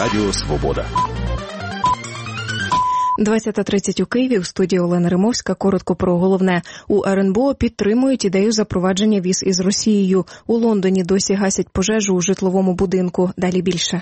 Радіо Свобода. 20:30 у Києві. У студії Олена Римовська. Коротко про головне. У РНБО підтримують ідею запровадження віз із Росією. У Лондоні досі гасять пожежу у житловому будинку. Далі більше.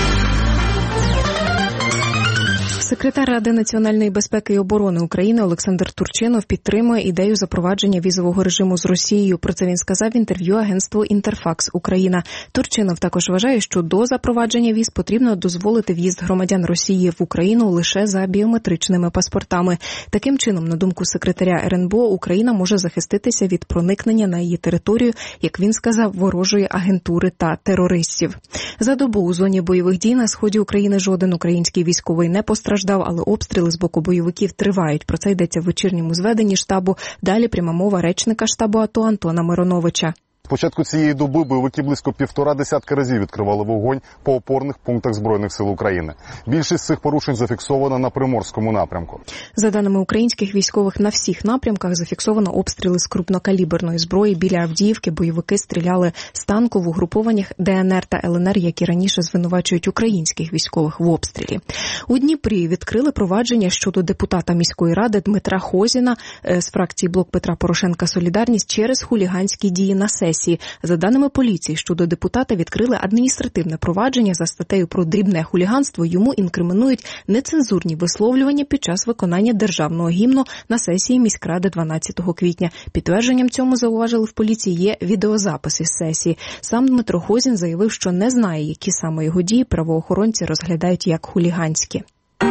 Секретар Ради національної безпеки і оборони України Олександр Турчинов підтримує ідею запровадження візового режиму з Росією. Про це він сказав в інтерв'ю агентству «Інтерфакс Україна». Турчинов також вважає, що до запровадження віз потрібно дозволити в'їзд громадян Росії в Україну лише за біометричними паспортами. Таким чином, на думку секретаря РНБО, Україна може захиститися від проникнення на її територію, як він сказав, ворожої агентури та терористів. За добу у зоні бойових дій на сході України жоден український військовий не постраждав, але обстріли з боку бойовиків тривають. Про це йдеться в вечірньому зведенні штабу. Далі пряма мова речника штабу АТО Антона Мироновича. З початку цієї доби бойовики близько 1,5 десятка разів відкривали вогонь по опорних пунктах Збройних сил України. Більшість цих порушень зафіксовано на Приморському напрямку. За даними українських військових, на всіх напрямках зафіксовано обстріли з крупнокаліберної зброї. Біля Авдіївки бойовики стріляли з танку в угрупованнях ДНР та ЛНР, які раніше звинувачують українських військових в обстрілі. У Дніпрі відкрили провадження щодо депутата міської ради Дмитра Хозіна з фракції «Блок Петра Порошенка. Солідарність» через хуліганські дії на сесії. За даними поліції, щодо депутата відкрили адміністративне провадження за статтею про дрібне хуліганство. Йому інкримінують нецензурні висловлювання під час виконання державного гімну на сесії міськради 12 квітня. Підтвердженням цьому, зауважили в поліції, є відеозапис із сесії. Сам Дмитро Хозін заявив, що не знає, які саме його дії правоохоронці розглядають як хуліганські.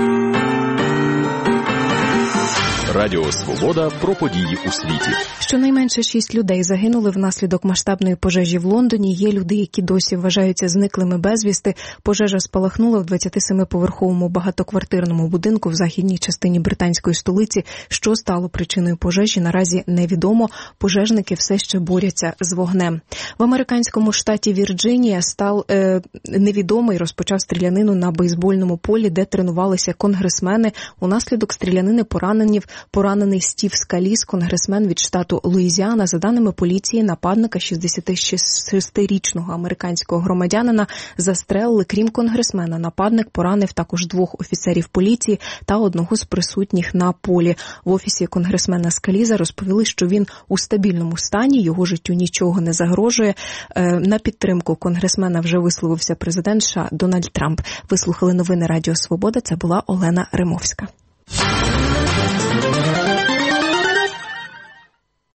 Радіо Свобода про події у світі. Щонайменше 6 людей загинули внаслідок масштабної пожежі в Лондоні. Є люди, які досі вважаються зниклими безвісти. Пожежа спалахнула в 27-поверховому багатоквартирному будинку в західній частині британської столиці. Що стало причиною пожежі, наразі невідомо. Пожежники все ще борються з вогнем. В американському штаті Вірджинія невідомий розпочав стрілянину на бейсбольному полі, де тренувалися конгресмени. Унаслідок стрілянини поранений Стів Скаліс, конгресмен від штату Луїзіана. За даними поліції, нападника, 66-річного американського громадянина, застрелили. Крім конгресмена, нападник поранив також 2 офіцерів поліції та одного з присутніх на полі. В офісі конгресмена Скаліза розповіли, що він у стабільному стані, його життю нічого не загрожує. На підтримку конгресмена вже висловився президент США Дональд Трамп. Ви слухали новини Радіо Свобода. Це була Олена Римовська.